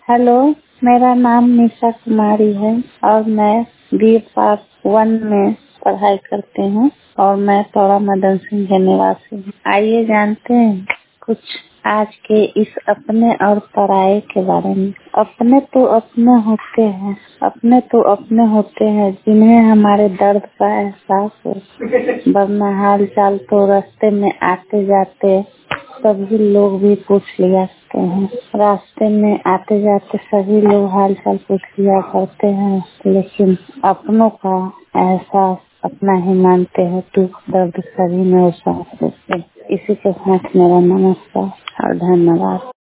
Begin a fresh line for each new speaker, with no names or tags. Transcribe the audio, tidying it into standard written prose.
Hello, मेरा नाम निशा कुमारी है और मैं बी पार्ट 1 में पढ़ाई करती हूँ और मैं थोड़ा मदन सिंह के निवासी हूँ। आइए जानते हैं कुछ आज के इस अपने और पराये के बारे में। अपने तो अपने होते हैं जिन्हें हमारे दर्द का एहसास हो, वरना हाल चाल तो रास्ते में आते जाते सभी लोग भी पूछ लिया करते हैं। रास्ते में आते जाते सभी लोग हाल चाल पूछ लिया करते हैं, लेकिन अपनों का एहसास अपना ही मानते हैं। दुख दर्द सभी में एहसास होते हैं। इसी के साथ मेरा नमस्कार और धन्यवाद।